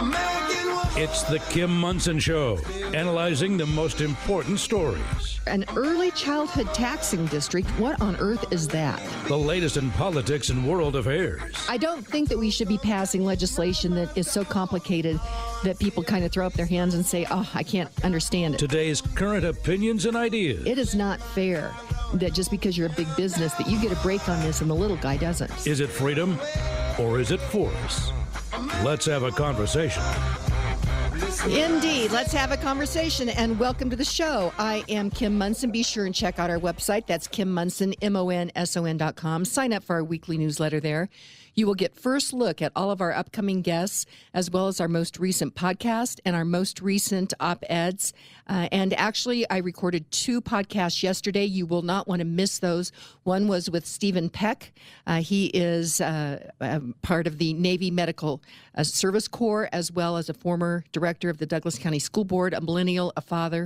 It's the Kim Monson Show, analyzing the most important stories. An early childhood taxing district, what on earth is that? The latest in politics and world affairs. I don't think that we should be passing legislation that is so complicated that people kind of throw up their hands and say, oh, I can't understand it. Today's current opinions and ideas. It is not fair that just because you're a big business that you get a break on this and the little guy doesn't. Is it freedom or is it force? Let's have a conversation. Indeed. Let's have a conversation, and welcome to the show. I am Kim Monson. Be sure and check out our website. That's Kim Monson, MONSON.com. Sign up for our weekly newsletter there. You will get first look at all of our upcoming guests, as well as our most recent podcast and our most recent op-eds. And actually, I recorded 2 podcasts yesterday. You will not want to miss those. One was with Stephen Peck. He is part of the Navy Medical Service Corps, as well as a former director of the Douglas County School Board, a millennial, a father.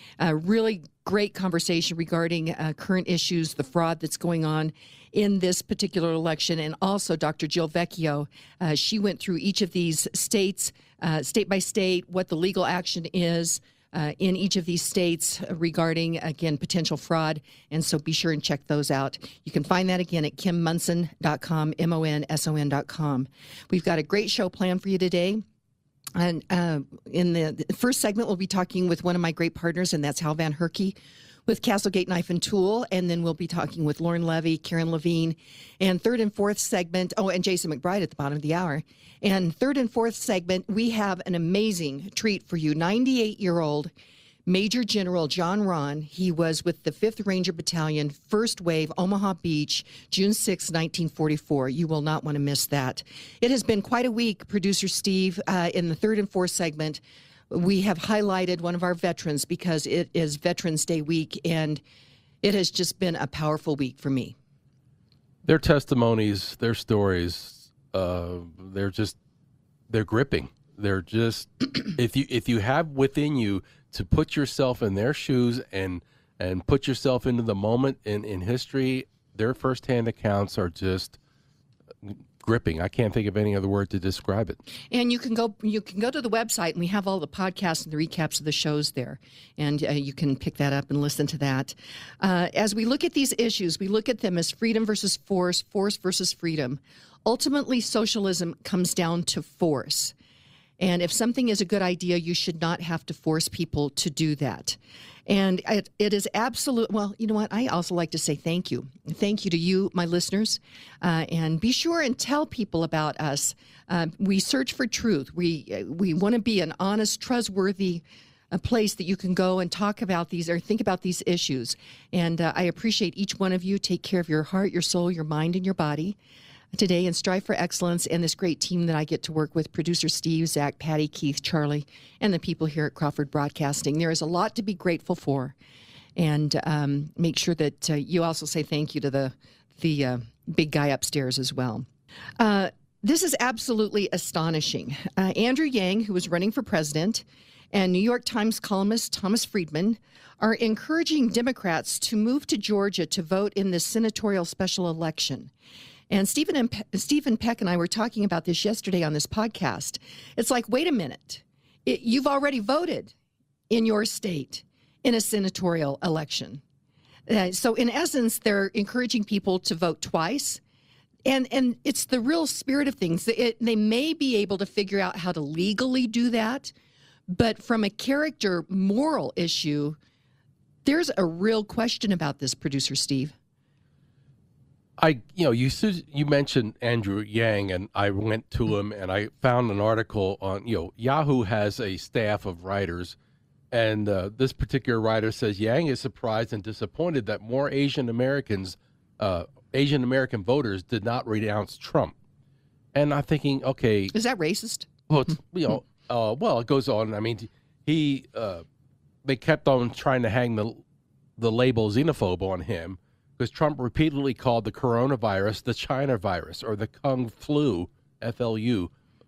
Really great conversation regarding current issues, the fraud that's going on in this particular election, and also Dr. Jill Vecchio. She went through each of these states, state by state, what the legal action is in each of these states regarding, again, potential fraud. And so be sure and check those out. You can find that again at kimmonson.com, MONSON.com. We've got a great show planned for you today. And in the first segment, we'll be talking with one of my great partners, and that's Hal Van Herky with Castlegate Knife and Tool. And then we'll be talking with Lauren Levy, Karen Levine. And third and fourth segment, and Jason McBride at the bottom of the hour. And third and fourth segment, we have an amazing treat for you. 98-year-old Major General John Ron. He was with the 5th Ranger Battalion, 1st Wave, Omaha Beach, June 6, 1944. You will not want to miss that. It has been quite a week, Producer Steve. In the third and fourth segment, we have highlighted one of our veterans because it is Veterans Day week, and it has just been a powerful week for me. Their testimonies, their stories, they're gripping. They're just, if you have within you to put yourself in their shoes and put yourself into the moment in history, their firsthand accounts are just gripping. I can't think of any other word to describe it. And you can go to the website, and we have all the podcasts and the recaps of the shows there, and you can pick that up and listen to that. As we look at these issues, we look at them as freedom versus force, force versus freedom. Ultimately, socialism comes down to force. And if something is a good idea, you should not have to force people to do that. And it is absolute. Well, you know what? I also like to say thank you. Thank you to you, my listeners. And be sure and tell people about us. We search for truth. We want to be an honest, trustworthy place that you can go and talk about these or think about these issues. And I appreciate each one of you. Take care of your heart, your soul, your mind, and your body today, and strive for excellence, and this great team that I get to work with, Producer Steve, Zach, Patty, Keith, Charlie, and the people here at Crawford Broadcasting. There is a lot to be grateful for, and make sure that you also say thank you to the big guy upstairs as well. This is absolutely astonishing. Andrew Yang, who is running for president, and New York Times columnist Thomas Friedman are encouraging Democrats to move to Georgia to vote in the senatorial special election. And Stephen Peck and I were talking about this yesterday on this podcast. It's like, wait a minute. You've already voted in your state in a senatorial election. So in essence, they're encouraging people to vote twice. And it's the real spirit of things. They may be able to figure out how to legally do that. But from a character moral issue, there's a real question about this, Producer Steve. You mentioned Andrew Yang, and I went to him and I found an article on, Yahoo has a staff of writers, and this particular writer says Yang is surprised and disappointed that more Asian American voters did not renounce Trump. And I'm thinking, okay, is that racist? Well, it's, well, it goes on. I mean, they kept on trying to hang the label xenophobe on him, because Trump repeatedly called the coronavirus the China virus or the Kung flu, FLU,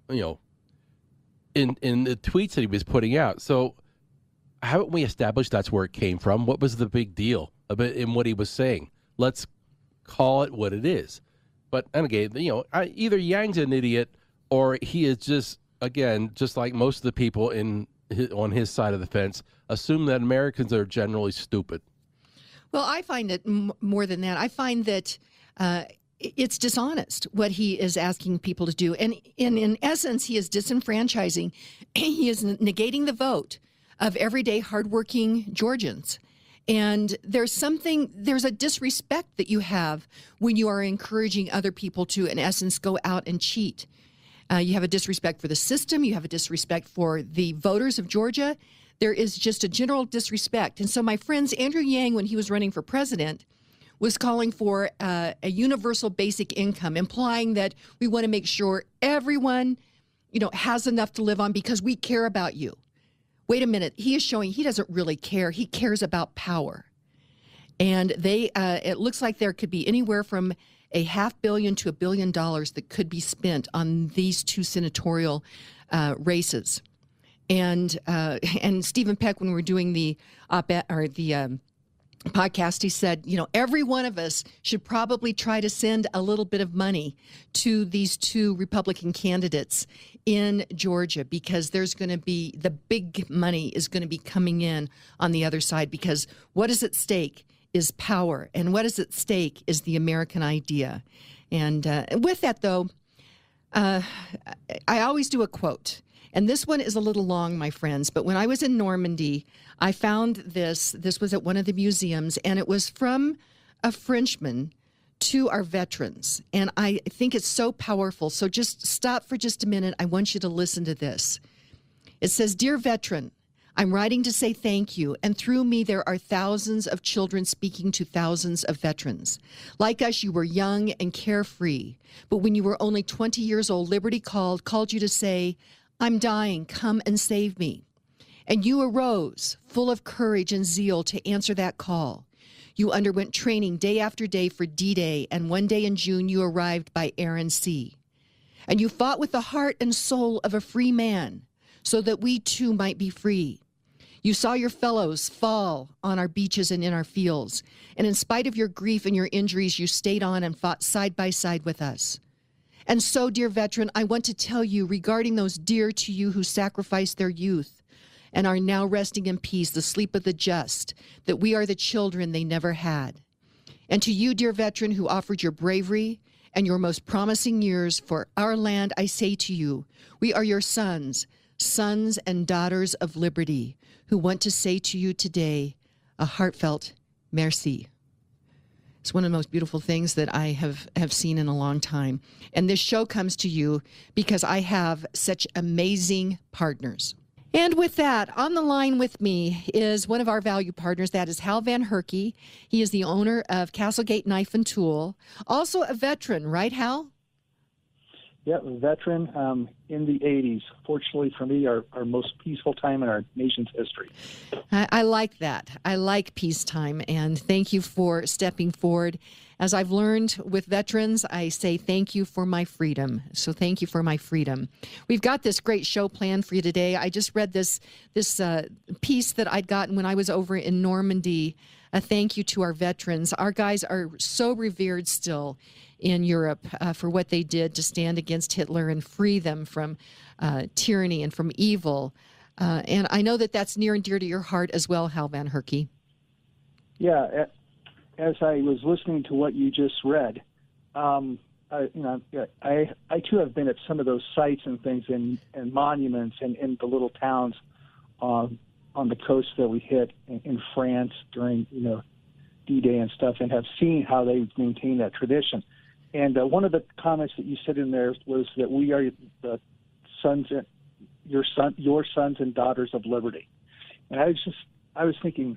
in the tweets that he was putting out. So haven't we established that's where it came from? What was the big deal in what he was saying? Let's call it what it is. But, and again, either Yang's an idiot or he is just again, just like most of the people on his side of the fence, assume that Americans are generally stupid. Well, I find it more than that. I find that it's dishonest what he is asking people to do. And in essence, he is disenfranchising. He is negating the vote of everyday hardworking Georgians. And there's a disrespect that you have when you are encouraging other people to, in essence, go out and cheat. You have a disrespect for the system. You have a disrespect for the voters of Georgia. There is just a general disrespect. And so my friends, Andrew Yang, when he was running for president, was calling for a universal basic income, implying that we want to make sure everyone, has enough to live on because we care about you. Wait a minute. He is showing he doesn't really care. He cares about power. And it looks like there could be anywhere from $500 million to $1 billion that could be spent on these two senatorial races. And Stephen Peck, when we were doing the op-ed or the podcast, he said, every one of us should probably try to send a little bit of money to these two Republican candidates in Georgia, because there's going to be the big money is going to be coming in on the other side, because what is at stake is power, and what is at stake is the American idea. And with that, though, I always do a quote. And this one is a little long, my friends, but when I was in Normandy, I found this. This was at one of the museums, and it was from a Frenchman to our veterans. And I think it's so powerful. So just stop for just a minute. I want you to listen to this. It says, "Dear veteran, I'm writing to say thank you, and through me there are thousands of children speaking to thousands of veterans. Like us, you were young and carefree, but when you were only 20 years old, Liberty called you to say, 'I'm dying, come and save me.' And you arose, full of courage and zeal to answer that call. You underwent training day after day for D-Day, and one day in June you arrived by air and sea. And you fought with the heart and soul of a free man, so that we too might be free. You saw your fellows fall on our beaches and in our fields, and in spite of your grief and your injuries, you stayed on and fought side by side with us. And so, dear veteran, I want to tell you regarding those dear to you who sacrificed their youth and are now resting in peace, the sleep of the just, that we are the children they never had. And to you, dear veteran, who offered your bravery and your most promising years for our land, I say to you, we are your sons and daughters of liberty, who want to say to you today a heartfelt merci." It's one of the most beautiful things that I have seen in a long time. And this show comes to you because I have such amazing partners. And with that, on the line with me is one of our value partners. That is Hal Van Herky. He is the owner of Castlegate Knife and Tool. Also a veteran, right, Hal? Yeah, a veteran in the 80s. Fortunately for me, our most peaceful time in our nation's history. I like that. I like peacetime, and thank you for stepping forward. As I've learned with veterans, I say thank you for my freedom. So thank you for my freedom. We've got this great show planned for you today. I just read this piece that I'd gotten when I was over in Normandy. A thank you to our veterans. Our guys are so revered still in Europe for what they did to stand against Hitler and free them from tyranny and from evil. And I know that that's near and dear to your heart as well, Hal Van Herky. Yeah, as I was listening to what you just read, I too have been at some of those sites and things and monuments and in the little towns on the coast that we hit in France during D-Day and stuff, and have seen how they maintain that tradition. And one of the comments that you said in there was that we are the your sons and daughters of liberty. And I was thinking,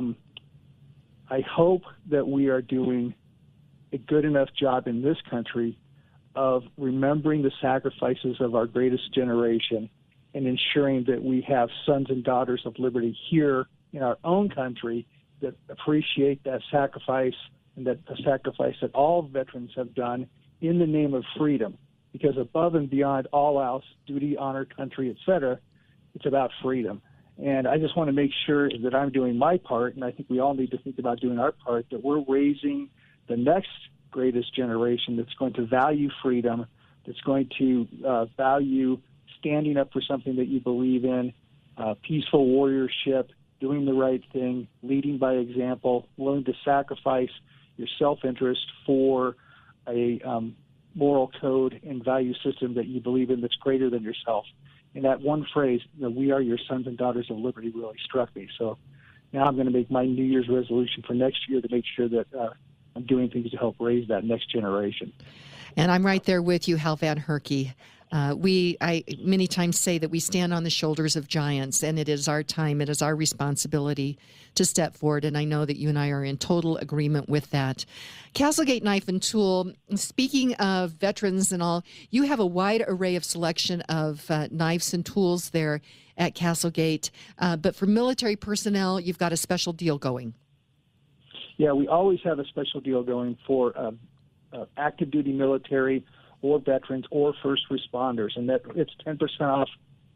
I hope that we are doing a good enough job in this country of remembering the sacrifices of our greatest generation and ensuring that we have sons and daughters of liberty here in our own country that appreciate that sacrifice and that the sacrifice that all veterans have done in the name of freedom. Because above and beyond all else, duty, honor, country, etc., it's about freedom. And I just want to make sure that I'm doing my part, and I think we all need to think about doing our part, that we're raising the next greatest generation that's going to value freedom, that's going to value standing up for something that you believe in, peaceful warriorship, doing the right thing, leading by example, willing to sacrifice your self-interest for a moral code and value system that you believe in that's greater than yourself. And that one phrase, we are your sons and daughters of liberty, really struck me. So now I'm going to make my New Year's resolution for next year to make sure that I'm doing things to help raise that next generation. And I'm right there with you, Hal Van Herky. I many times say that we stand on the shoulders of giants, and it is our time, it is our responsibility to step forward, and I know that you and I are in total agreement with that. Castlegate Knife and Tool, speaking of veterans and all, you have a wide array of selection of knives and tools there at Castlegate, but for military personnel, you've got a special deal going. Yeah, we always have a special deal going for active duty military or veterans or first responders, and that it's 10% off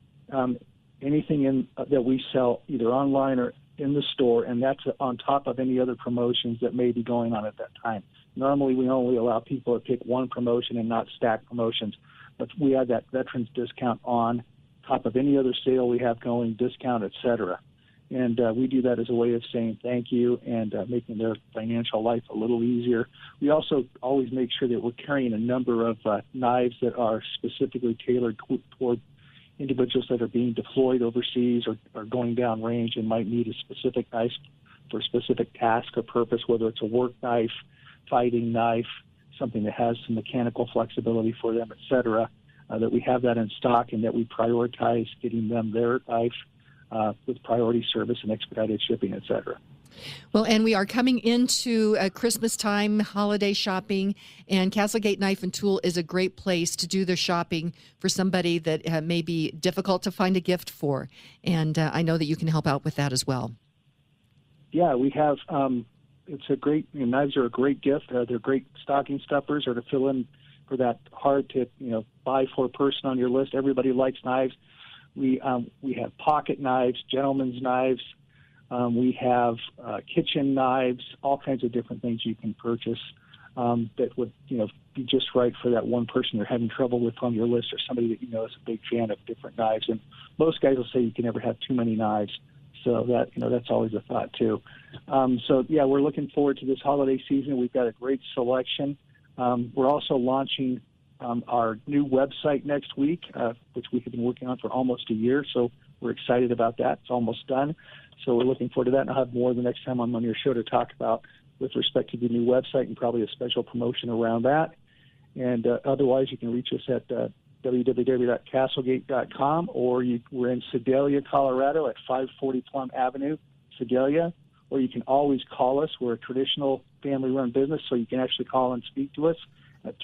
anything that we sell either online or in the store, and that's on top of any other promotions that may be going on at that time. Normally, we only allow people to pick one promotion and not stack promotions, but we add that veterans discount on top of any other sale we have going, discount, et cetera. And we do that as a way of saying thank you and making their financial life a little easier. We also always make sure that we're carrying a number of knives that are specifically tailored toward individuals that are being deployed overseas or going down range and might need a specific knife for a specific task or purpose, whether it's a work knife, fighting knife, something that has some mechanical flexibility for them, et cetera, that we have that in stock and that we prioritize getting them their knife with priority service and expedited shipping, et cetera. Well, and we are coming into Christmas time, holiday shopping, and Castlegate Knife and Tool is a great place to do the shopping for somebody that may be difficult to find a gift for. And I know that you can help out with that as well. Yeah, we have. It's a great. Knives are a great gift. They're great stocking stuffers or to fill in for that hard to buy for person on your list. Everybody likes knives. We have pocket knives, gentlemen's knives. We have kitchen knives, all kinds of different things you can purchase that would be just right for that one person you're having trouble with on your list, or somebody that is a big fan of different knives. And most guys will say you can never have too many knives, so that that's always a thought too. So yeah, we're looking forward to this holiday season. We've got a great selection. We're also launching our new website next week, which we have been working on for almost a year. So we're excited about that. It's almost done. So we're looking forward to that. And I'll have more the next time I'm on your show to talk about with respect to the new website and probably a special promotion around that. And otherwise, you can reach us at www.castlegate.com, or we're in Sedalia, Colorado at 540 Plum Avenue, Sedalia, or you can always call us. We're a traditional family-run business, so you can actually call and speak to us at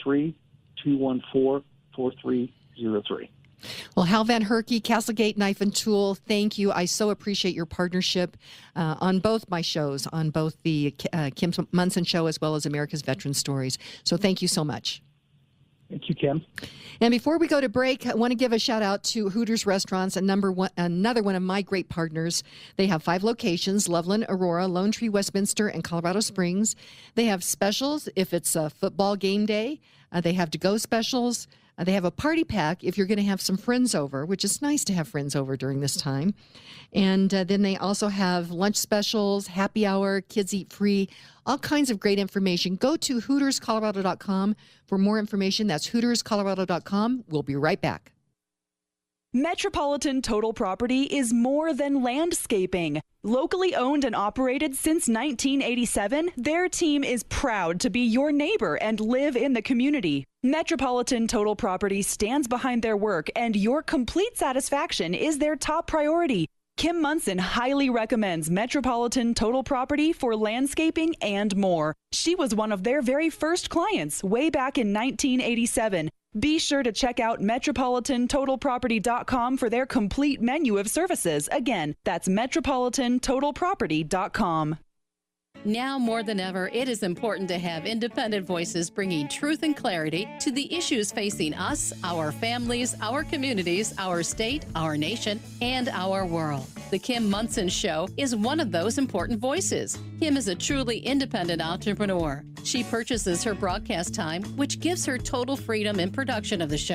303-214-4303. Well, Hal Van Herky, Castlegate Knife and Tool, thank you. I so appreciate your partnership on both my shows, on both the Kim Monson Show as well as America's Veteran Stories. So thank you so much. Thank you, Kim. And before we go to break, I want to give a shout out to Hooters Restaurants, another one of my great partners. They have 5 locations: Loveland, Aurora, Lone Tree, Westminster, and Colorado Springs. They have specials if it's a football game day. They have to-go specials. They have a party pack if you're going to have some friends over, which is nice to have friends over during this time. And then they also have lunch specials, happy hour, kids eat free, all kinds of great information. Go to HootersColorado.com for more information. That's HootersColorado.com. We'll be right back. Metropolitan Total Property is more than landscaping. Locally owned and operated since 1987, their team is proud to be your neighbor and live in the community. Metropolitan Total Property stands behind their work, and your complete satisfaction is their top priority. Kim Monson highly recommends Metropolitan Total Property for landscaping and more. She was one of their very first clients way back in 1987. Be sure to check out MetropolitanTotalProperty.com for their complete menu of services. Again, that's MetropolitanTotalProperty.com. Now more than ever, it is important to have independent voices bringing truth and clarity to the issues facing us, our families, our communities, our state, our nation, and our world. The Kim Monson Show is one of those important voices. Kim is a truly independent entrepreneur. She purchases her broadcast time, which gives her total freedom in production of the show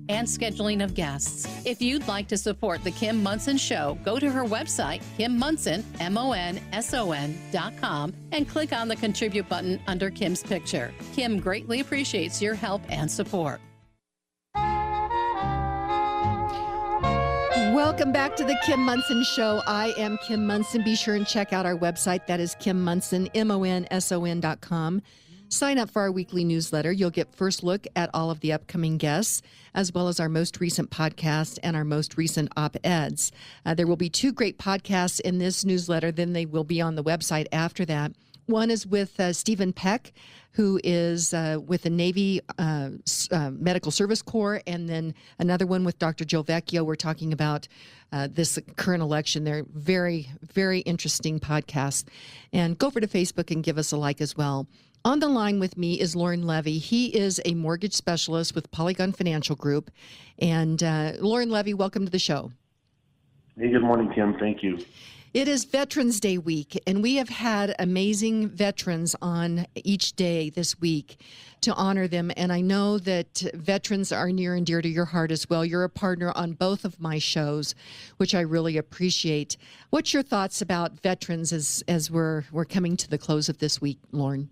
and scheduling of guests. If you'd like to support The Kim Monson Show, go to her website, Kim Monson, MONSON.com, and click on the Contribute button under Kim's picture. Kim greatly appreciates your help and support. Welcome back to the Kim Monson Show. I am Kim Monson. Be sure and check out our website. That is Kim Monson, MONSON.com. Sign up for our weekly newsletter. You'll get first look at all of the upcoming guests, as well as our most recent podcast and our most recent op-eds. There will be 2 great podcasts in this newsletter. Then they will be on the website after that. One is with Stephen Peck, who is with the Navy Medical Service Corps, and then another one with Dr. Joe Vecchio. We're talking about this current election. They're very, very interesting podcasts. And go over to Facebook and give us a like as well. On the line with me is Lauren Levy. He is a mortgage specialist with Polygon Financial Group. And Lauren Levy, welcome to the show. Hey, good morning, Kim. Thank you. It is Veterans Day week, and we have had amazing veterans on each day this week to honor them. And I know that veterans are near and dear to your heart as well. You're a partner on both of my shows, which I really appreciate. What's your thoughts about veterans as we're coming to the close of this week, Lauren?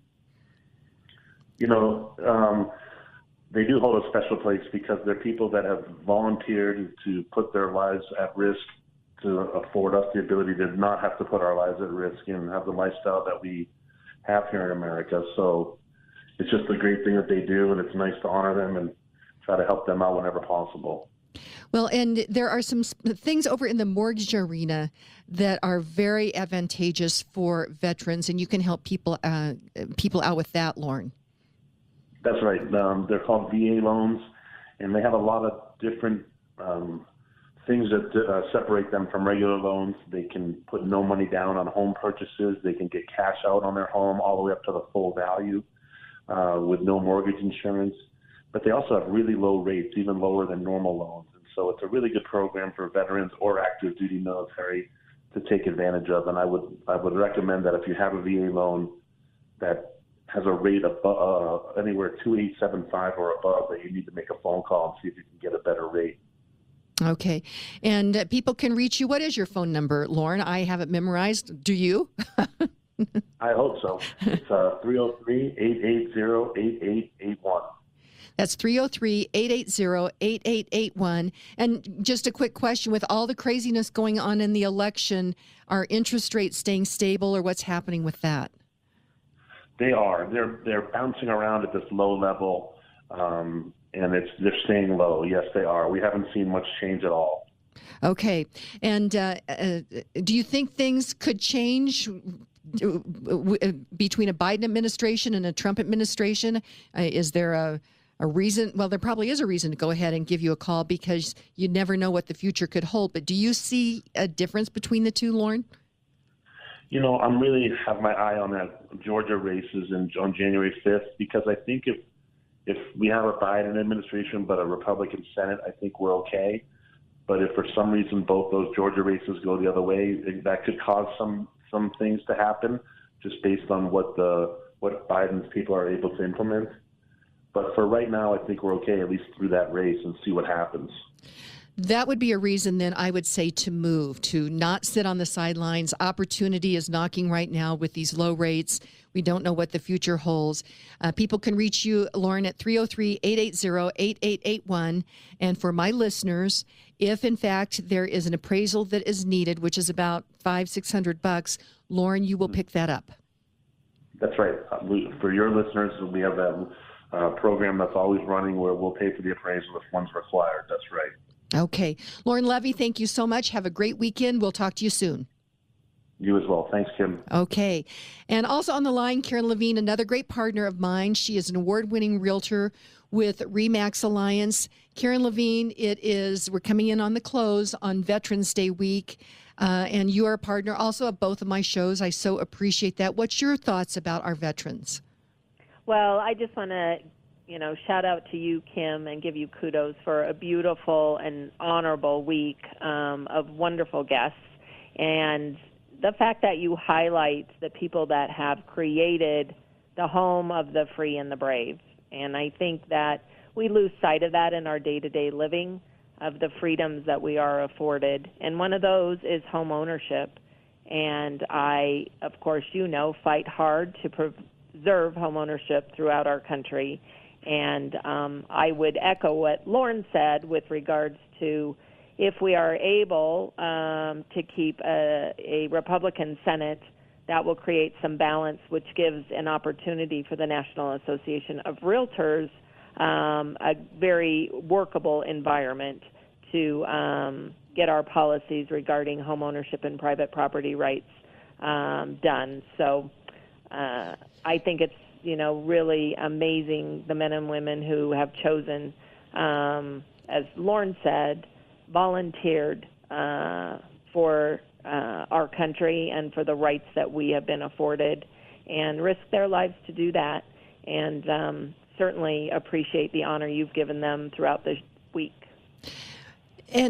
You know, they do hold a special place because they're people that have volunteered to put their lives at risk to afford us the ability to not have to put our lives at risk and have the lifestyle that we have here in America. So it's just a great thing that they do, and it's nice to honor them and try to help them out whenever possible. Well, and there are some things over in the mortgage arena that are very advantageous for veterans, and you can help people out with that, Lauren. That's right. They're called VA loans, and they have a lot of different things that separate them from regular loans. They can put no money down on home purchases. They can get cash out on their home all the way up to the full value with no mortgage insurance. But they also have really low rates, even lower than normal loans. And so it's a really good program for veterans or active duty military to take advantage of. And I would recommend that if you have a VA loan that has a rate of anywhere 2.875 or above, that you need to make a phone call and see if you can get a better rate. Okay. And people can reach you. What is your phone number, Lauren? I have it memorized. Do you? I hope so. It's 303-880-8881. That's 303-880-8881. And just a quick question, with all the craziness going on in the election, are interest rates staying stable, or what's happening with that? They are. They're bouncing around at this low level. And they're staying low. Yes, they are. We haven't seen much change at all. Okay. And do you think things could change between a Biden administration and a Trump administration? Is there a reason? Well, there probably is a reason to go ahead and give you a call, because you never know what the future could hold. But do you see a difference between the two, Lauren? You know, I'm really have my eye on that Georgia races on January 5th, because I think if we have a Biden administration but a Republican Senate, I think we're okay. But if for some reason both those Georgia races go the other way, that could cause some things to happen, just based on what Biden's people are able to implement. But for right now, I think we're okay, at least through that race, and see what happens. That would be a reason then, I would say, to move, to not sit on the sidelines. Opportunity is knocking right now with these low rates. We don't know what the future holds. People can reach you, Lauren, at 303-880-8881. And for my listeners, if in fact there is an appraisal that is needed, which is about $500-600, Lauren, you will pick that up. That's right. For your listeners, we have that program that's always running where we'll pay for the appraisal if one's required. That's right. Okay. Lauren Levy, thank you so much. Have a great weekend. We'll talk to you soon. You as well. Thanks, Kim. Okay. And also on the line, Karen Levine, another great partner of mine. She is an award-winning realtor with RE/MAX Alliance. Karen Levine, we're coming in on the close on Veterans Day week. And you are a partner also of both of my shows. I so appreciate that. What's your thoughts about our veterans? Well, I just want to shout out to you, Kim, and give you kudos for a beautiful and honorable week of wonderful guests. And the fact that you highlight the people that have created the home of the free and the brave. And I think that we lose sight of that in our day-to-day living, of the freedoms that we are afforded. And one of those is home ownership. And I, of course, fight hard to preserve home ownership throughout our country. And I would echo what Lauren said with regards to if we are able to keep a Republican Senate, that will create some balance, which gives an opportunity for the National Association of Realtors a very workable environment to get our policies regarding home ownership and private property rights done. So I think it's, really amazing, the men and women who have chosen, as Lauren said, volunteered for our country and for the rights that we have been afforded, and risk their lives to do that. And certainly appreciate the honor you've given them throughout the week. And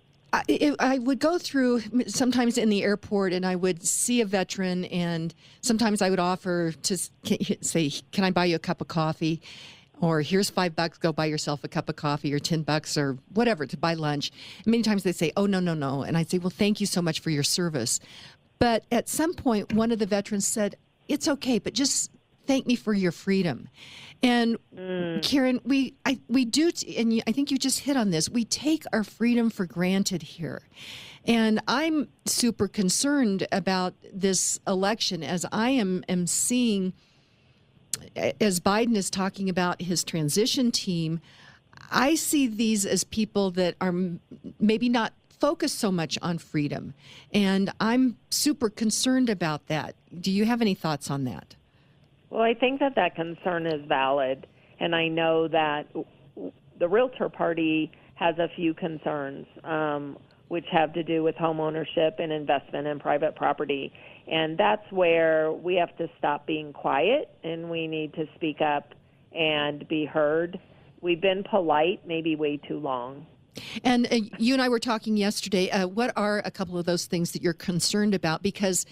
I would go through sometimes in the airport, and I would see a veteran, and sometimes I would offer to say, "Can I buy you a cup of coffee?" Or here's $5, go buy yourself a cup of coffee, or $10 or whatever to buy lunch. And many times they say, "Oh, no. And I'd say, "Well, thank you so much for your service." But at some point, one of the veterans said, "It's okay, but just thank me for your freedom." And Karen, we do, and I think you just hit on this, we take our freedom for granted here. And I'm super concerned about this election, as I am seeing, as Biden is talking about his transition team, I see these as people that are maybe not focused so much on freedom. And I'm super concerned about that. Do you have any thoughts on that? Well, I think that concern is valid, and I know that the Realtor Party has a few concerns, which have to do with home ownership and investment in private property. And that's where we have to stop being quiet, and we need to speak up and be heard. We've been polite maybe way too long. And you and I were talking yesterday. What are a couple of those things that you're concerned about? Because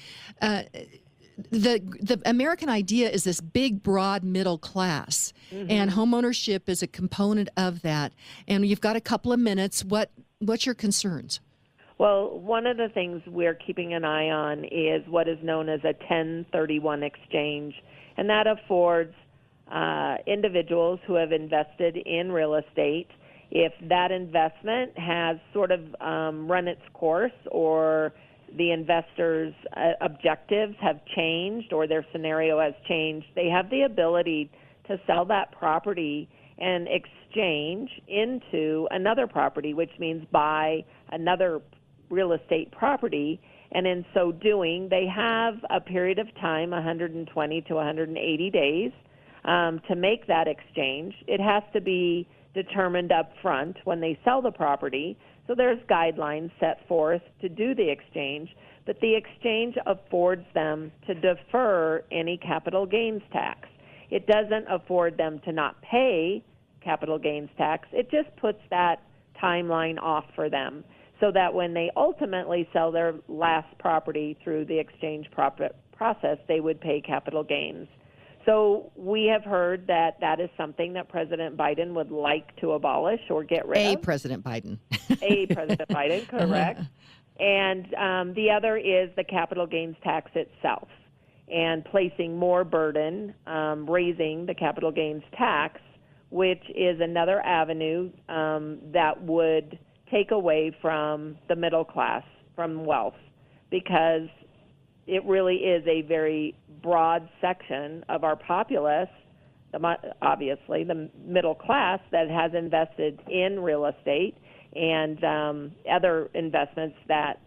the American idea is this big, broad middle class, and homeownership is a component of that. And you've got a couple of minutes. What's your concerns? Well, one of the things we're keeping an eye on is what is known as a 1031 exchange, and that affords individuals who have invested in real estate, if that investment has sort of run its course, or the investors' objectives have changed, or their scenario has changed, they have the ability to sell that property and exchange into another property, which means buy another real estate property. And in so doing, they have a period of time, 120 to 180 days, to make that exchange. It has to be determined up front when they sell the property. So there's guidelines set forth to do the exchange, but the exchange affords them to defer any capital gains tax. It doesn't afford them to not pay capital gains tax. It just puts that timeline off for them, so that when they ultimately sell their last property through the exchange process, they would pay capital gains. So we have heard that is something that President Biden would like to abolish or get rid of. President Biden. President Biden, correct. And the other is the capital gains tax itself, and placing more burden, raising the capital gains tax, which is another avenue that would take away from the middle class, from wealth, because it really is a very broad section of our populace, obviously the middle class, that has invested in real estate and other investments that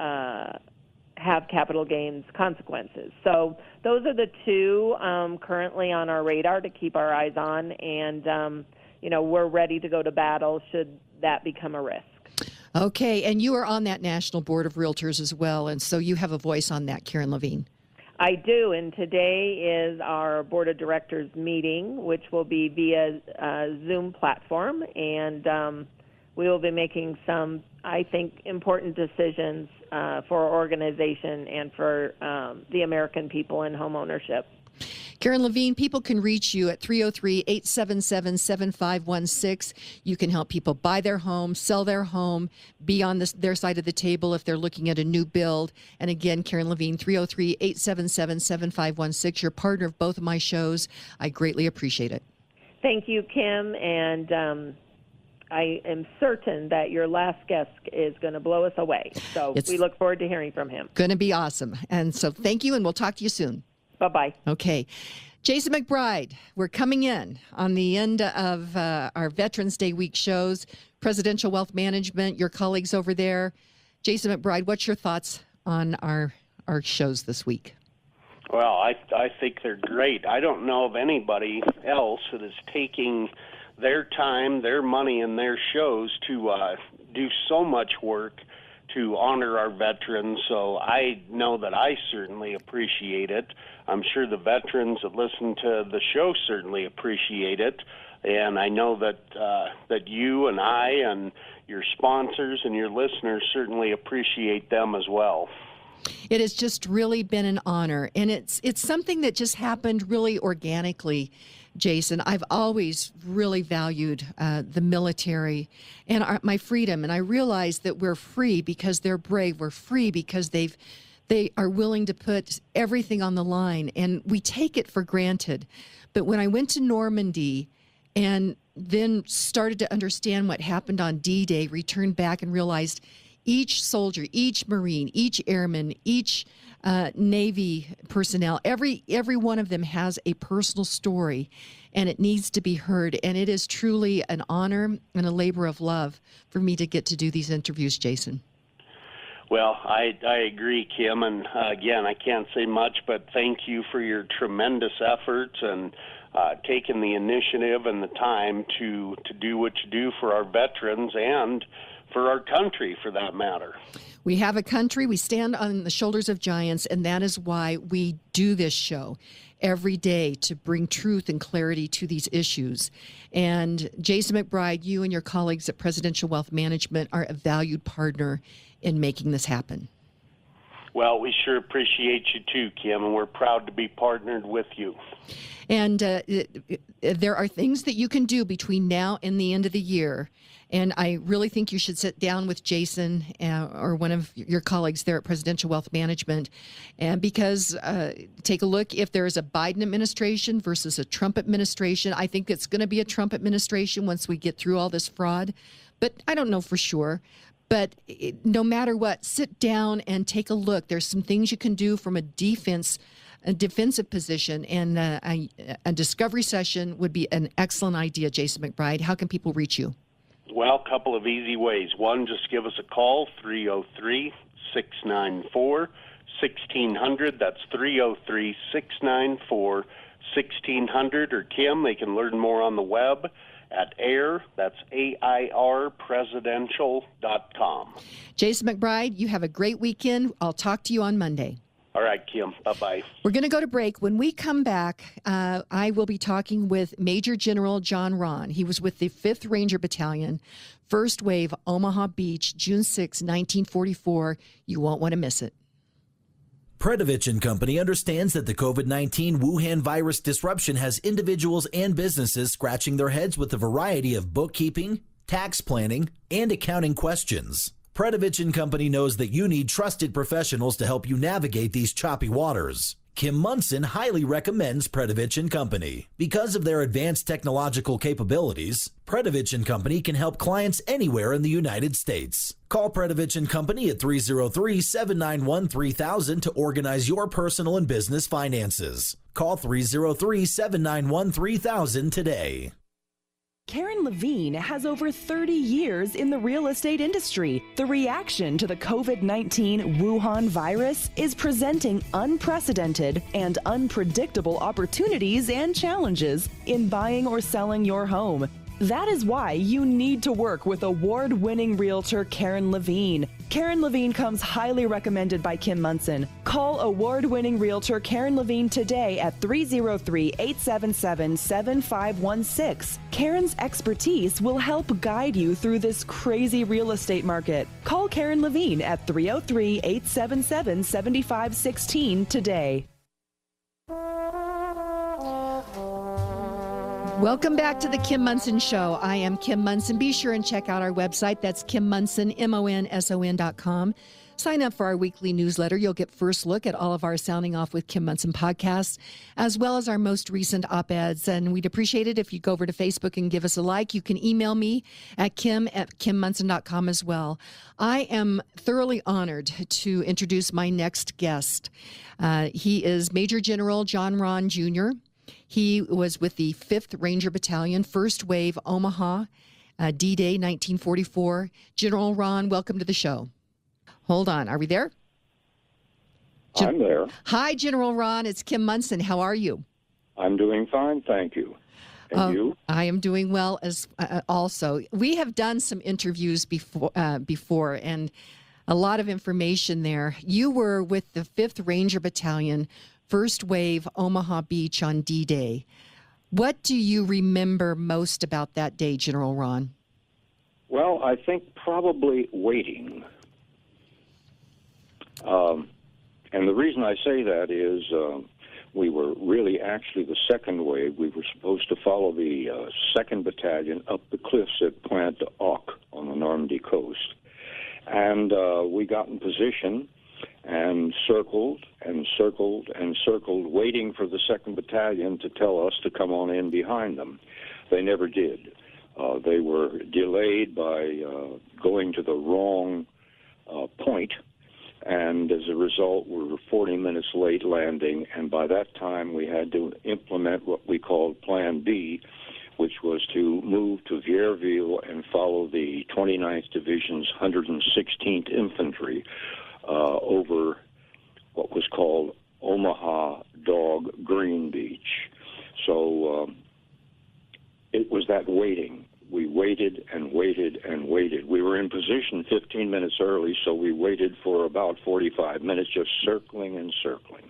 have capital gains consequences. So those are the two currently on our radar to keep our eyes on, and we're ready to go to battle should that become a risk. Okay, and you are on that National Board of Realtors as well, and so you have a voice on that, Karen Levine. I do, and today is our Board of Directors meeting, which will be via Zoom platform, and we will be making some, I think, important decisions for our organization and for the American people in home ownership. Karen Levine, people can reach you at 303-877-7516. You can help people buy their home, sell their home, be on their side of the table if they're looking at a new build. And again, Karen Levine, 303-877-7516. You're partner of both of my shows. I greatly appreciate it. Thank you, Kim. And I am certain that your last guest is going to blow us away. So we look forward to hearing from him. Going to be awesome. And so thank you, and we'll talk to you soon. Bye-bye. Okay. Jason McBride, we're coming in on the end of our Veterans Day week shows. Presidential Wealth Management, your colleagues over there. Jason McBride, what's your thoughts on our shows this week? Well, I think they're great. I don't know of anybody else that is taking their time, their money, and their shows to do so much work to honor our veterans. So I know that I certainly appreciate it. I'm sure the veterans that listen to the show certainly appreciate it. And I know that that you and I and your sponsors and your listeners certainly appreciate them as well. It has just really been an honor, and it's something that just happened really organically, Jason. I've always really valued the military and my freedom, and I realize that we're free because they're brave. We're free because they are willing to put everything on the line, and we take it for granted. But when I went to Normandy and then started to understand what happened on D-Day, returned back and realized each soldier, each Marine, each airman, each Navy personnel, every one of them has a personal story, and it needs to be heard. And it is truly an honor and a labor of love for me to get to do these interviews, Jason. Well, I agree, Kim, and again, I can't say much, but thank you for your tremendous efforts and taking the initiative and the time to do what you do for our veterans and for our country, for that matter. We have a country, we stand on the shoulders of giants, and that is why we do this show every day, to bring truth and clarity to these issues. And Jason McBride, you and your colleagues at Presidential Wealth Management are a valued partner in making this happen. Well, we sure appreciate you too, Kim, and we're proud to be partnered with you. And there are things that you can do between now and the end of the year. And I really think you should sit down with Jason or one of your colleagues there at Presidential Wealth Management, and because take a look if there is a Biden administration versus a Trump administration. I think it's going to be a Trump administration once we get through all this fraud, but I don't know for sure. But no matter what, sit down and take a look. There's some things you can do from a defensive position, and a discovery session would be an excellent idea. Jason McBride, how can people reach you? Well, a couple of easy ways. One, just give us a call, 303-694-1600. That's 303-694-1600. Or Kim, they can learn more on the web at AIR, that's AIR presidential.com. Jason McBride, you have a great weekend. I'll talk to you on Monday. All right, Kim. Bye-bye. We're going to go to break. When we come back, I will be talking with Major General John Rahn. He was with the 5th Ranger Battalion, 1st Wave, Omaha Beach, June 6, 1944. You won't want to miss it. Predovich & Company understands that the COVID-19 Wuhan virus disruption has individuals and businesses scratching their heads with a variety of bookkeeping, tax planning, and accounting questions. Predovich & Company knows that you need trusted professionals to help you navigate these choppy waters. Kim Munson highly recommends Predovich & Company. Because of their advanced technological capabilities, Predovich & Company can help clients anywhere in the United States. Call Predovich & Company at 303-791-3000 to organize your personal and business finances. Call 303-791-3000 today. Karen Levine has over 30 years in the real estate industry. The reaction to the COVID-19 Wuhan virus is presenting unprecedented and unpredictable opportunities and challenges in buying or selling your home. That is why you need to work with award-winning realtor Karen Levine. Karen Levine comes highly recommended by Kim Munson. Call award-winning realtor Karen Levine today at 303-877-7516. Karen's expertise will help guide you through this crazy real estate market. Call Karen Levine at 303-877-7516 today. Welcome back to the Kim Monson Show. I am Kim Monson. Be sure and check out our website. That's Kim Monson, MONSON.com. Sign up for our weekly newsletter. You'll get first look at all of our Sounding Off with Kim Monson podcasts, as well as our most recent op-eds. And we'd appreciate it if you go over to Facebook and give us a like. You can email me at kim@kimmonson.com as well. I am thoroughly honored to introduce my next guest. He is Major General John Rahn Jr. He was with the 5th Ranger Battalion, 1st Wave, Omaha, D-Day, 1944. General Rahn, welcome to the show. Hold on. Are we there? I'm there. Hi, General Rahn. It's Kim Monson. How are you? I'm doing fine, thank you. And you? I am doing well as also. We have done some interviews before, and a lot of information there. You were with the 5th Ranger Battalion, 1st Wave, Omaha Beach on D-Day. What do you remember most about that day, General Rahn? Well, I think probably waiting. And the reason I say that is we were really actually the 2nd Wave. We were supposed to follow the 2nd Battalion up the cliffs at Pointe d'Arc on the Normandy coast. And we got in position and circled and circled and circled, waiting for the 2nd Battalion to tell us to come on in behind them. They never did. They were delayed by going to the wrong point. And as a result, we were 40 minutes late landing, and by that time we had to implement what we called Plan B, which was to move to Vierville and follow the 29th Division's 116th Infantry over what was called Omaha Dog Green Beach. So it was that waiting. We waited and waited and waited. We were in position 15 minutes early, so we waited for about 45 minutes, just circling and circling.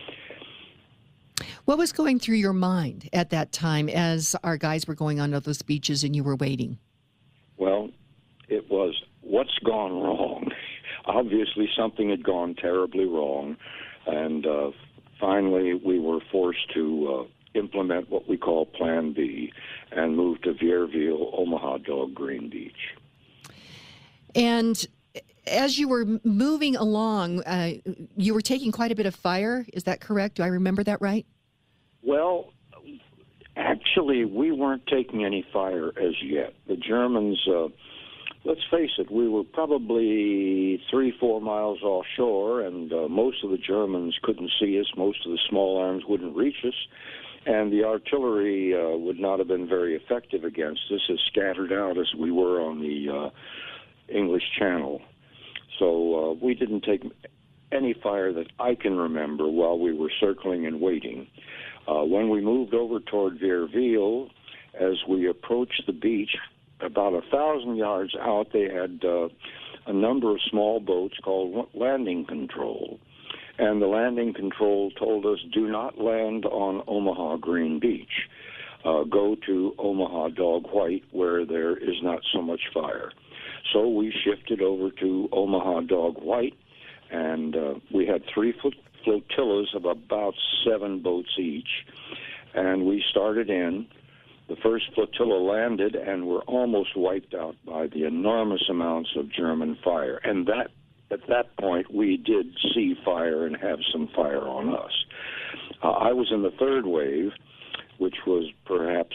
What was going through your mind at that time as our guys were going onto those beaches and you were waiting? Well, it was, what's gone wrong? Obviously, something had gone terribly wrong, and finally we were forced to implement what we call Plan B and move to Vierville, Omaha Dog Green Beach. And as you were moving along, you were taking quite a bit of fire. Is that correct? Do I remember that right? Well, actually, we weren't taking any fire as yet. The Germans, let's face it, we were probably 3-4 miles offshore, and most of the Germans couldn't see us. Most of the small arms wouldn't reach us. And the artillery would not have been very effective against us, as scattered out as we were on the English Channel. So we didn't take any fire that I can remember while we were circling and waiting. When we moved over toward Vierville, as we approached the beach, about 1,000 yards out, they had a number of small boats called landing control. And the landing control told us, do not land on Omaha Green Beach. Go to Omaha Dog White, where there is not so much fire. So we shifted over to Omaha Dog White, and we had 3 flotillas of about 7 boats each. And we started in. The first flotilla landed and were almost wiped out by the enormous amounts of German fire. And at that point, we did see fire and have some fire on us. I was in the 3rd Wave, which was perhaps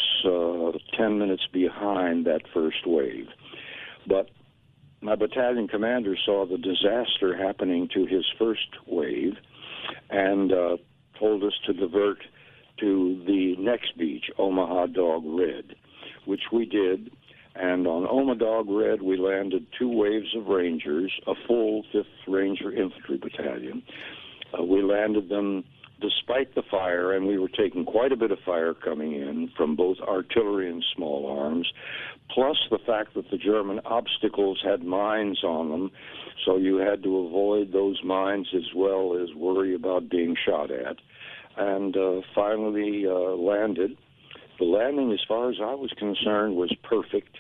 10 minutes behind that 1st wave. But my battalion commander saw the disaster happening to his 1st wave and told us to divert to the next beach, Omaha Dog Red, which we did. And on Omaha Dog Red, we landed 2 waves of Rangers, a full 5th Ranger Infantry Battalion. We landed them despite the fire, and we were taking quite a bit of fire coming in from both artillery and small arms, plus the fact that the German obstacles had mines on them, so you had to avoid those mines as well as worry about being shot at. And finally landed. The landing, as far as I was concerned, was perfect.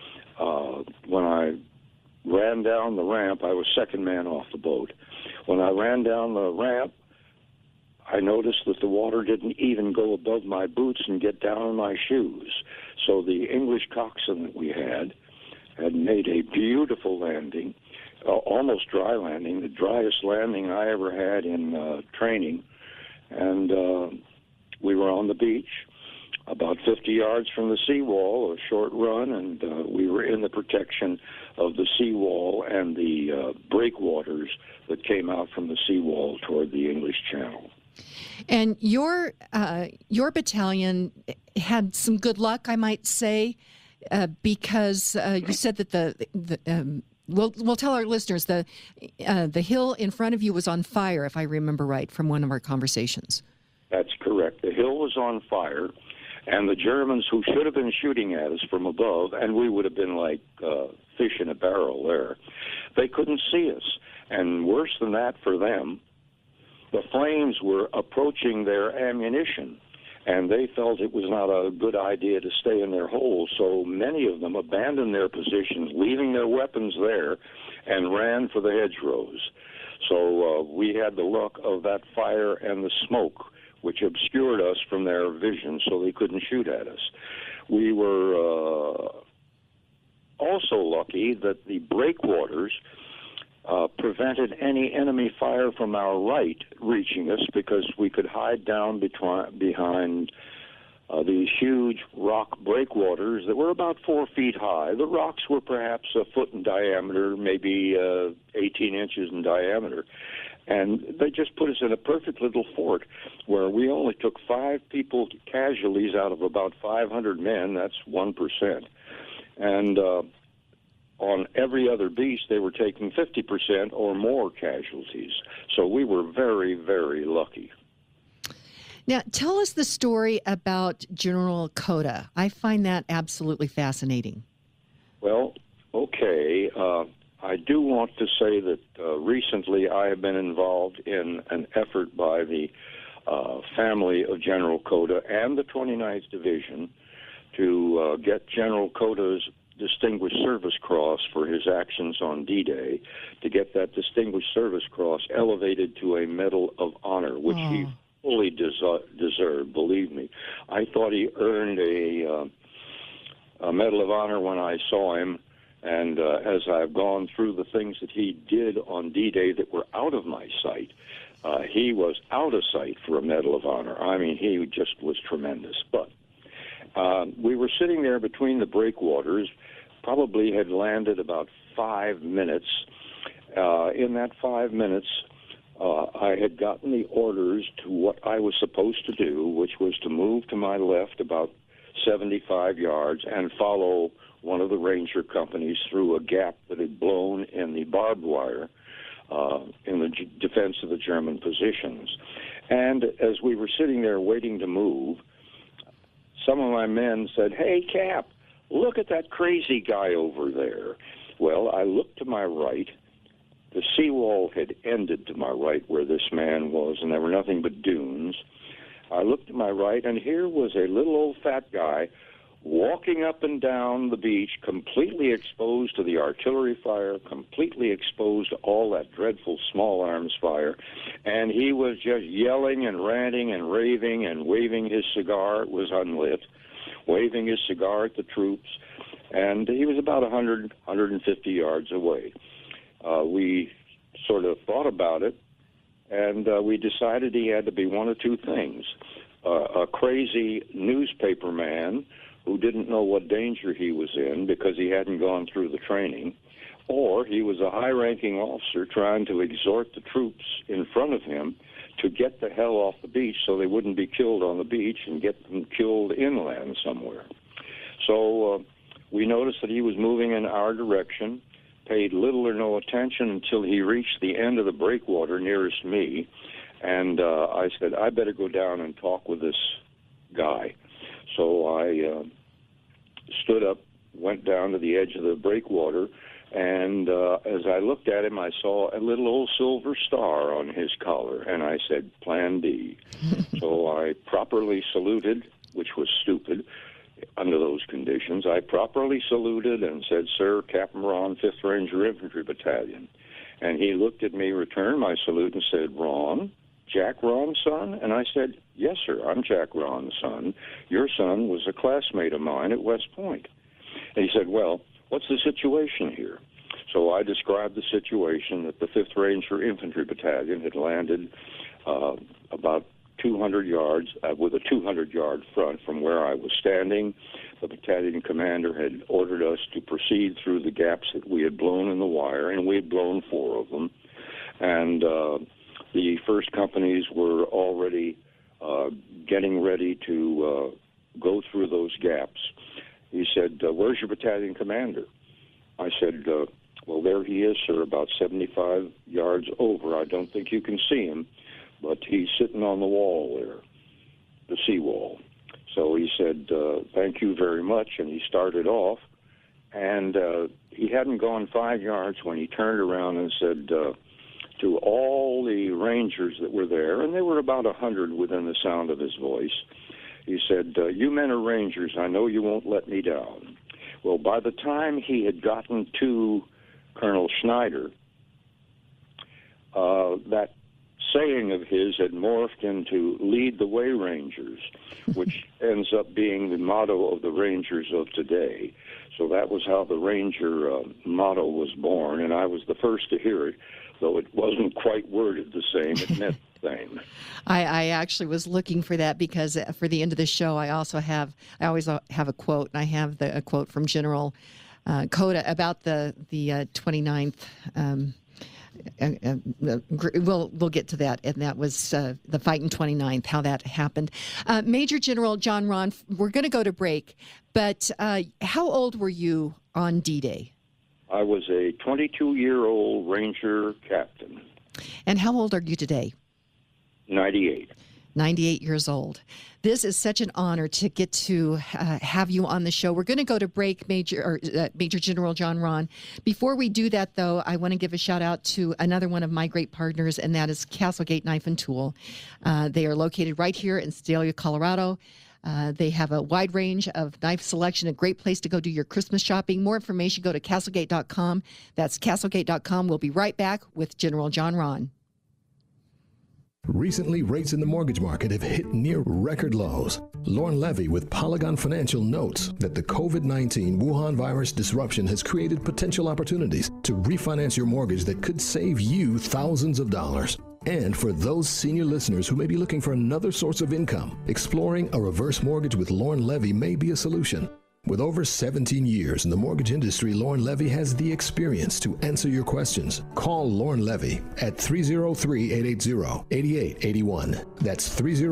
When I ran down the ramp, I was 2nd man off the boat. When I ran down the ramp, I noticed that the water didn't even go above my boots and get down in my shoes. So the English coxswain that we had made a beautiful landing, almost dry landing, the driest landing I ever had in training. And we were on the beach, about 50 yards from the seawall, a short run, and we were in the protection of the seawall and the breakwaters that came out from the seawall toward the English Channel. And your battalion had some good luck, I might say, because you said that we'll tell our listeners the hill in front of you was on fire, if I remember right, from one of our conversations. That's correct. The hill was on fire, and the Germans, who should have been shooting at us from above, and we would have been like fish in a barrel there, they couldn't see us. And worse than that for them, the flames were approaching their ammunition, and they felt it was not a good idea to stay in their holes, so many of them abandoned their positions, leaving their weapons there, and ran for the hedgerows. So we had the luck of that fire and the smoke, which obscured us from their vision, so they couldn't shoot at us. We were also lucky that the breakwaters prevented any enemy fire from our right reaching us, because we could hide down behind these huge rock breakwaters that were about 4 feet high. The rocks were perhaps a foot in diameter, maybe 18 inches in diameter. And they just put us in a perfect little fort where we only took 5 people casualties out of about 500 men. That's 1%. And on every other beach, they were taking 50% or more casualties. So we were very, very lucky. Now, tell us the story about General Cota. I find that absolutely fascinating. Well, okay. I do want to say that recently I have been involved in an effort by the family of General Cota and the 29th Division to get General Cota's Distinguished Service Cross for his actions on D-Day, to get that Distinguished Service Cross elevated to a Medal of Honor, which he fully deserved, believe me. I thought he earned a Medal of Honor when I saw him, and as I've gone through the things that he did on D-Day that were out of my sight, he was out of sight for a Medal of Honor. I mean, he just was tremendous. But we were sitting there between the breakwaters, probably had landed about 5 minutes. In that 5 minutes, I had gotten the orders to what I was supposed to do, which was to move to my left about 75 yards and follow one of the ranger companies through a gap that had blown in the barbed wire in the defense of the German positions. And as we were sitting there waiting to move, some of my men said, "Hey, Cap, look at that crazy guy over there." Well, I looked to my right. The seawall had ended to my right where this man was, and there were nothing but dunes. I looked to my right, and here was a little old fat guy walking up and down the beach, completely exposed to the artillery fire, completely exposed to all that dreadful small arms fire, and he was just yelling and ranting and raving and waving his cigar. It was unlit, waving his cigar at the troops, and he was about 100, 150 yards away. We sort of thought about it, and we decided he had to be one of two things: a crazy newspaper man who didn't know what danger he was in because he hadn't gone through the training, or he was a high-ranking officer trying to exhort the troops in front of him to get the hell off the beach so they wouldn't be killed on the beach and get them killed inland somewhere. So we noticed that he was moving in our direction, paid little or no attention until he reached the end of the breakwater nearest me, and I said, I better go down and talk with this guy. So I stood up, went down to the edge of the breakwater, and as I looked at him, I saw a little old silver star on his collar, and I said, Plan B. So I properly saluted, which was stupid under those conditions. I properly saluted and said, Sir, Captain Ron, 5th Ranger Infantry Battalion. And he looked at me, returned my salute, and said, Ron, Jack Ron's son? And I said, yes, sir, I'm Jack Ron's son. Your son was a classmate of mine at West Point. And he said, well, what's the situation here? So I described the situation that the 5th Ranger Infantry Battalion had landed about 200 yards with a 200-yard front from where I was standing. The battalion commander had ordered us to proceed through the gaps that we had blown in the wire, and we had blown 4 of them. And the first companies were already getting ready to go through those gaps. He said, where's your battalion commander? I said, well, there he is, sir, about 75 yards over. I don't think you can see him, but he's sitting on the wall there, the seawall. So he said, thank you very much, and he started off. And he hadn't gone 5 yards when he turned around and said to all the Rangers that were there, and there were about 100 within the sound of his voice, he said, you men are Rangers. I know you won't let me down. Well, by the time he had gotten to Colonel Schneider, that saying of his had morphed into Lead the Way, Rangers, which ends up being the motto of the Rangers of today. So that was how the Ranger motto was born, and I was the first to hear it, though it wasn't quite worded the same. It meant the same. I actually was looking for that because for the end of the show, I always have a quote, and I have a quote from General Coda about the 29th. We'll get to that, and that was the fight in 29th, how that happened. Major General John Ron, we're going to go to break, but how old were you on D-Day? I was a 22-year-old Ranger captain. And how old are you today? 98. 98 years old. This is such an honor to get to have you on the show. We're going to go to break, Major General John Ron. Before we do that, though, I want to give a shout out to another one of my great partners, and that is Castlegate Knife and Tool. They are located right here in Sedalia, Colorado. They have a wide range of knife selection, a great place to go do your Christmas shopping. More information, go to castlegate.com. That's castlegate.com. We'll be right back with General John Ron. Recently, rates in the mortgage market have hit near record lows. Lauren Levy with Polygon Financial notes that the COVID-19 Wuhan virus disruption has created potential opportunities to refinance your mortgage that could save you thousands of dollars. And for those senior listeners who may be looking for another source of income, exploring a reverse mortgage with Lauren Levy may be a solution. With over 17 years in the mortgage industry, Lauren Levy has the experience to answer your questions. Call Lauren Levy at 303-880-8881. That's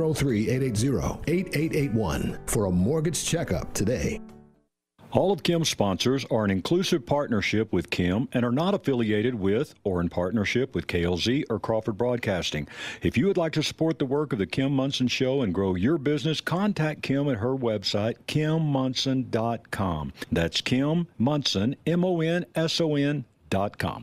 303-880-8881 for a mortgage checkup today. All of Kim's sponsors are an inclusive partnership with Kim and are not affiliated with or in partnership with KLZ or Crawford Broadcasting. If you would like to support the work of the Kim Monson Show and grow your business, contact Kim at her website, kimmonson.com. That's Kim Monson, MONSON.com.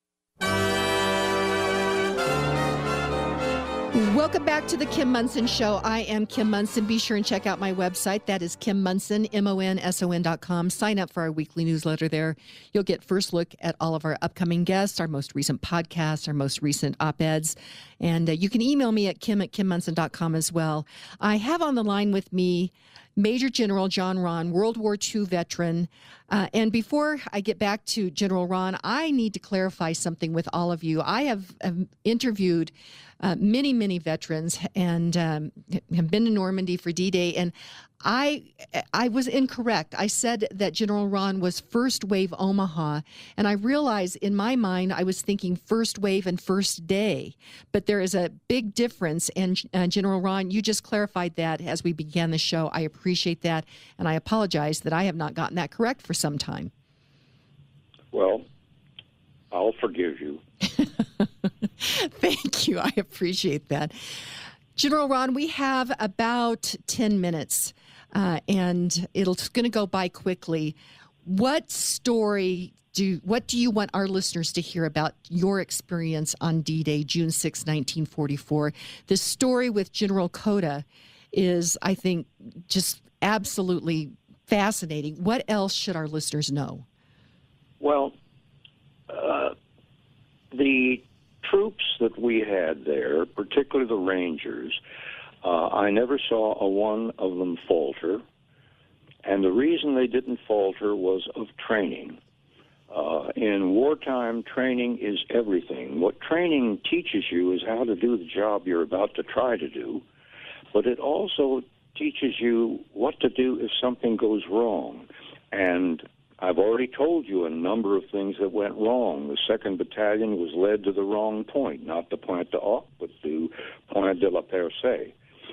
Welcome back to the Kim Monson Show. I am Kim Monson. Be sure and check out my website. That is Kim Monson, MONSON.com. Sign up for our weekly newsletter there. You'll get first look at all of our upcoming guests, our most recent podcasts, our most recent op-eds. And you can email me at kim@kimmonson.com as well. I have on the line with me Major General John Ron, World War II veteran. And before I get back to General Ron, I need to clarify something with all of you. I have interviewed many veterans and have been to Normandy for D-Day, and I was incorrect. I said that General Ron was First Wave Omaha, and I realized in my mind I was thinking First Wave and First Day, but there is a big difference, and General Ron, you just clarified that as we began the show. I appreciate that, and I apologize that I have not gotten that correct for some time. Well, I'll forgive you. Thank you. I appreciate that. General Ron, we have about 10 minutes, and it's going to go by quickly. What do you want our listeners to hear about your experience on D-Day, June 6, 1944? The story with General Coda is, I think, just absolutely fascinating. What else should our listeners know? Well, the troops that we had there, particularly the Rangers, I never saw a one of them falter. And the reason they didn't falter was of training. In wartime, training is everything. What training teaches you is how to do the job you're about to try to do, but it also teaches you what to do if something goes wrong. And I've already told you a number of things that went wrong. The 2nd Battalion was led to the wrong point, not the Pointe du Hoc, but to Pointe de la Percée.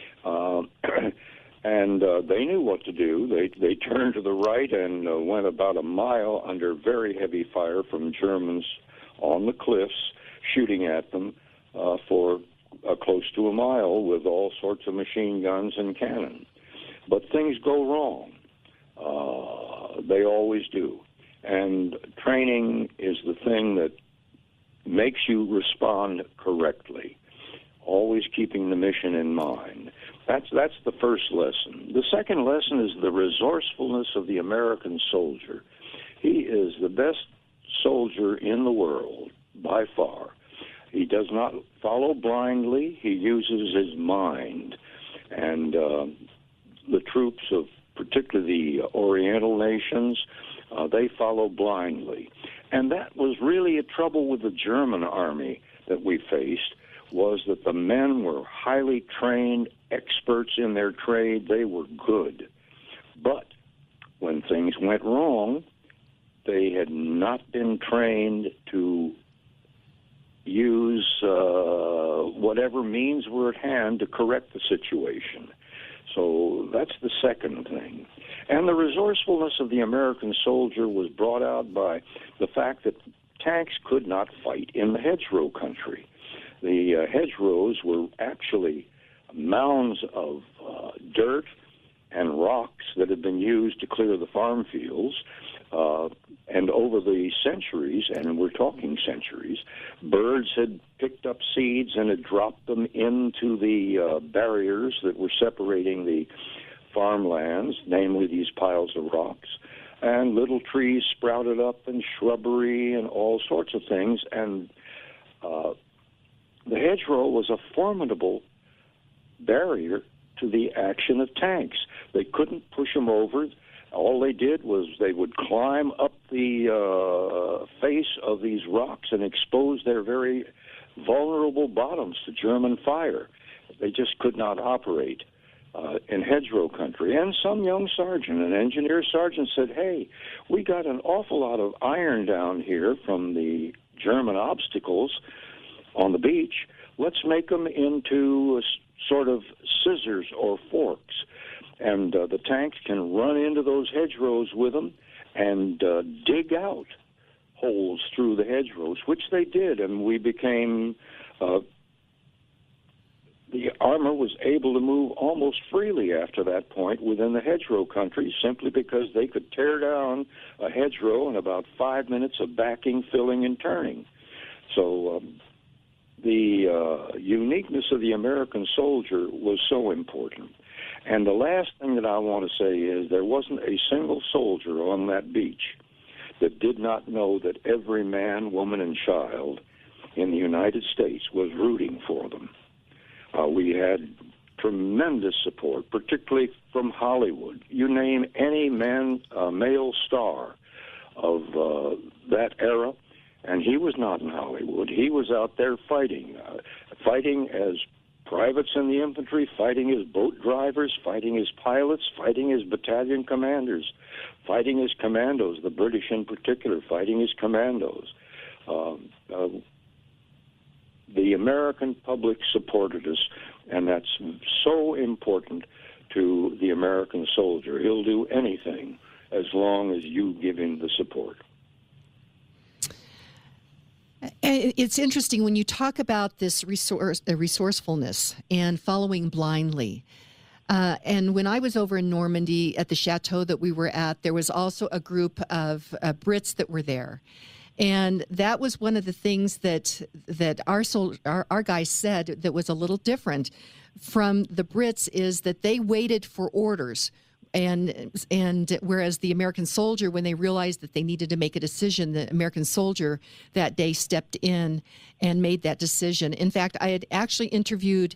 And they knew what to do. They turned to the right and went about a mile under very heavy fire from Germans on the cliffs, shooting at them for close to a mile with all sorts of machine guns and cannon. But things go wrong. They always do. And training is the thing that makes you respond correctly, always keeping the mission in mind. That's the first lesson. The second lesson is the resourcefulness of the American soldier. He is the best soldier in the world, by far. He does not follow blindly. He uses his mind. And the troops of particularly the Oriental nations, they follow blindly. And that was really a trouble with the German army that we faced, was that the men were highly trained, experts in their trade. They were good. But when things went wrong, they had not been trained to use whatever means were at hand to correct the situation. So that's the second thing. And the resourcefulness of the American soldier was brought out by the fact that tanks could not fight in the hedgerow country. The hedgerows were actually mounds of dirt and rocks that had been used to clear the farm fields. And over the centuries, and we're talking centuries, birds had picked up seeds and had dropped them into the barriers that were separating the farmlands, namely these piles of rocks. And little trees sprouted up and shrubbery and all sorts of things. And the hedgerow was a formidable barrier to the action of tanks. They couldn't push them over. All they did was they would climb up the face of these rocks and expose their very vulnerable bottoms to German fire. They just could not operate in hedgerow country. And some young sergeant, an engineer sergeant, said, hey, we got an awful lot of iron down here from the German obstacles on the beach. Let's make them into sort of scissors or forks. And the tanks can run into those hedgerows with them and dig out holes through the hedgerows, which they did. And we became, the armor was able to move almost freely after that point within the hedgerow country, simply because they could tear down a hedgerow in about 5 minutes of backing, filling, and turning. So the uniqueness of the American soldier was so important. And the last thing that I want to say is there wasn't a single soldier on that beach that did not know that every man, woman, and child in the United States was rooting for them. We had tremendous support, particularly from Hollywood. You name any male star of that era, and he was not in Hollywood. He was out there fighting as privates in the infantry, fighting as boat drivers, fighting as pilots, fighting as battalion commanders, fighting as commandos, the British in particular, fighting as commandos. The American public supported us, and that's so important to the American soldier. He'll do anything as long as you give him the support. It's interesting when you talk about this resourcefulness and following blindly. And when I was over in Normandy at the chateau that we were at, there was also a group of Brits that were there. And that was one of the things that our guys said that was a little different from the Brits, is that they waited for orders. and whereas the American soldier, when they realized that they needed to make a decision, the American soldier that day stepped in and made that decision. In fact, I had actually interviewed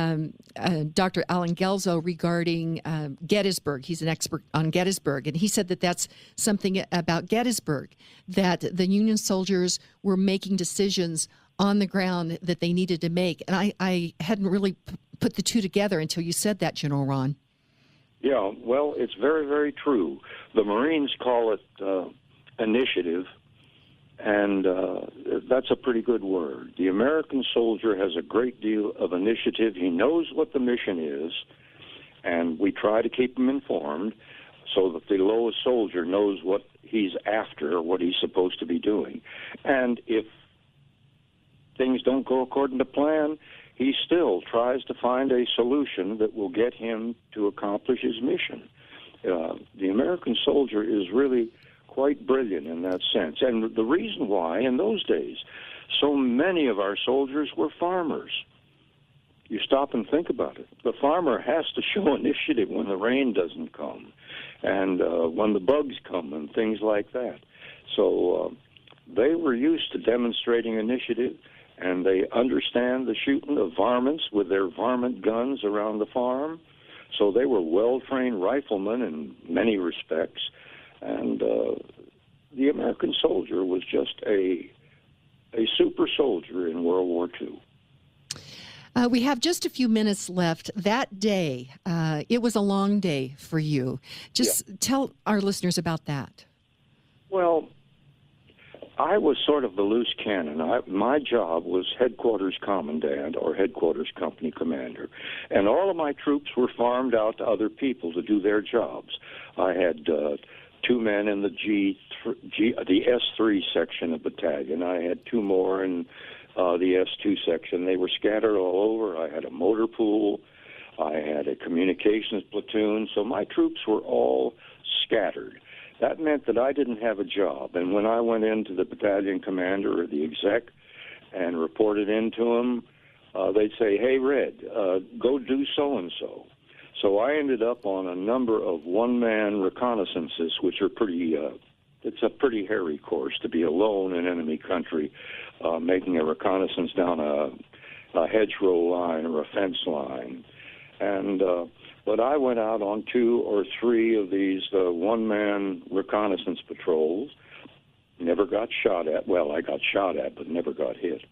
Dr. Alan Gelzo regarding Gettysburg. He's an expert on Gettysburg, and he said that that's something about Gettysburg, that the Union soldiers were making decisions on the ground that they needed to make. And I hadn't really put the two together until you said that, General Ron. Yeah, well, it's very, very true. The Marines call it initiative, and that's a pretty good word. The American soldier has a great deal of initiative. He knows what the mission is, and we try to keep him informed so that the lowest soldier knows what he's after, what he's supposed to be doing. And if things don't go according to plan, he still tries to find a solution that will get him to accomplish his mission. The American soldier is really quite brilliant in that sense. And the reason why, in those days, so many of our soldiers were farmers. You stop and think about it. The farmer has to show initiative when the rain doesn't come and when the bugs come and things like that. So they were used to demonstrating initiative, and they understand the shooting of varmints with their varmint guns around the farm. So they were well-trained riflemen in many respects. And the American soldier was just a super soldier in World War II. We have just a few minutes left. That day, it was a long day for you. Just tell our listeners about that. Well, I was sort of the loose cannon. My job was headquarters commandant or headquarters company commander, and all of my troops were farmed out to other people to do their jobs. I had 2 men in the the S3 section of battalion. I had 2 more in the S2 section. They were scattered all over. I had a motor pool. I had a communications platoon. So my troops were all scattered. That meant that I didn't have a job. And when I went into the battalion commander or the exec and reported into him, they'd say, "Hey, Red, go do so-and-so." So I ended up on a number of one-man reconnaissances, which are pretty, it's a pretty hairy course to be alone in enemy country, making a reconnaissance down a hedgerow line or a fence line. And but I went out on 2 or 3 of these one-man reconnaissance patrols. Never got shot at. Well, I got shot at, but never got hit.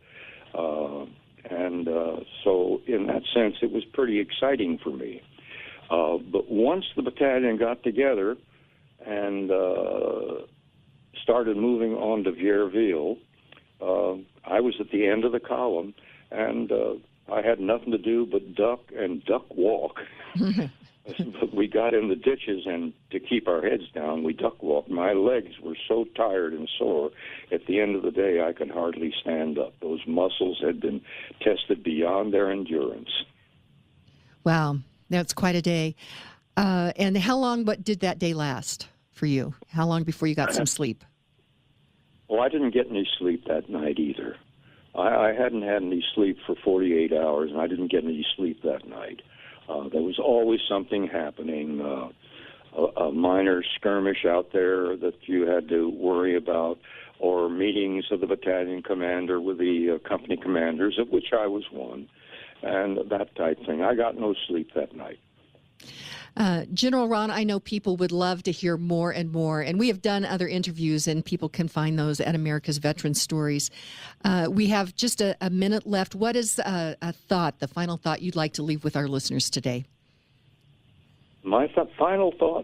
So in that sense, it was pretty exciting for me. But once the battalion got together and started moving on to Vierville, I was at the end of the column, and I had nothing to do but duck and duck walk. But we got in the ditches, and to keep our heads down, we duck walked. My legs were so tired and sore, at the end of the day, I could hardly stand up. Those muscles had been tested beyond their endurance. Wow, that's quite a day. And how long did that day last for you? How long before you got some sleep? Well, I didn't get any sleep that night either. I hadn't had any sleep for 48 hours, and I didn't get any sleep that night. There was always something happening, a minor skirmish out there that you had to worry about, or meetings of the battalion commander with the company commanders, of which I was one, and that type thing. I got no sleep that night. General Ron, I know people would love to hear more and more, and we have done other interviews, and people can find those at America's Veteran Stories. We have just a minute left. What is a thought, the final thought you'd like to leave with our listeners today? My final thought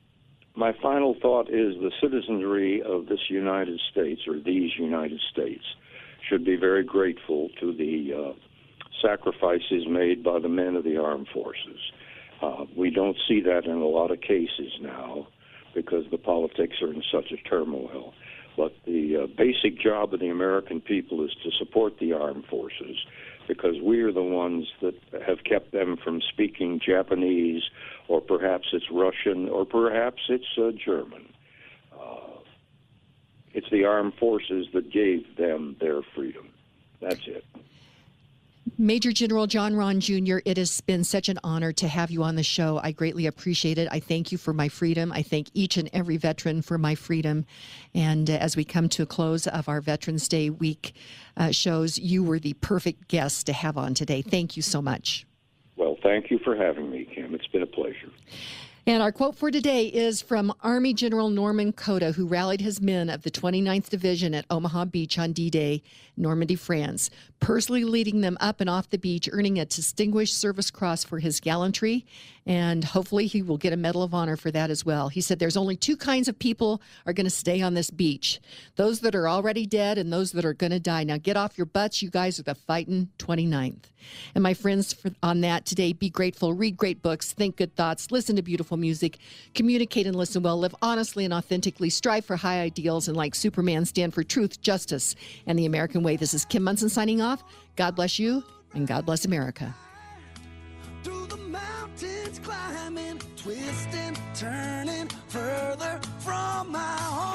is the citizenry of this United States, or these United States, should be very grateful to the sacrifices made by the men of the armed forces. We don't see that in a lot of cases now because the politics are in such a turmoil. But the basic job of the American people is to support the armed forces because we are the ones that have kept them from speaking Japanese, or perhaps it's Russian, or perhaps it's German. It's the armed forces that gave them their freedom. That's it. Major General John Ron Jr., it has been such an honor to have you on the show. I greatly appreciate it. I thank you for my freedom. I thank each and every veteran for my freedom. And as we come to a close of our Veterans Day week shows, you were the perfect guest to have on today. Thank you so much. Well, thank you for having me, Kim. It's been a pleasure. And our quote for today is from Army General Norman Cota, who rallied his men of the 29th Division at Omaha Beach on D-Day, Normandy, France, personally leading them up and off the beach, earning a Distinguished Service Cross for his gallantry, and hopefully he will get a Medal of Honor for that as well. He said there's only two kinds of people are going to stay on this beach, those that are already dead and those that are going to die. Now get off your butts. You guys are the fighting 29th. And my friends, on that today, be grateful, read great books, think good thoughts, listen to beautiful music, communicate and listen well, live honestly and authentically, strive for high ideals, and like Superman, stand for truth, justice, and the American way. This is Kim Munson signing off. God bless you, and God bless America. Through the mountains climbing, twisting, turning, further from my home.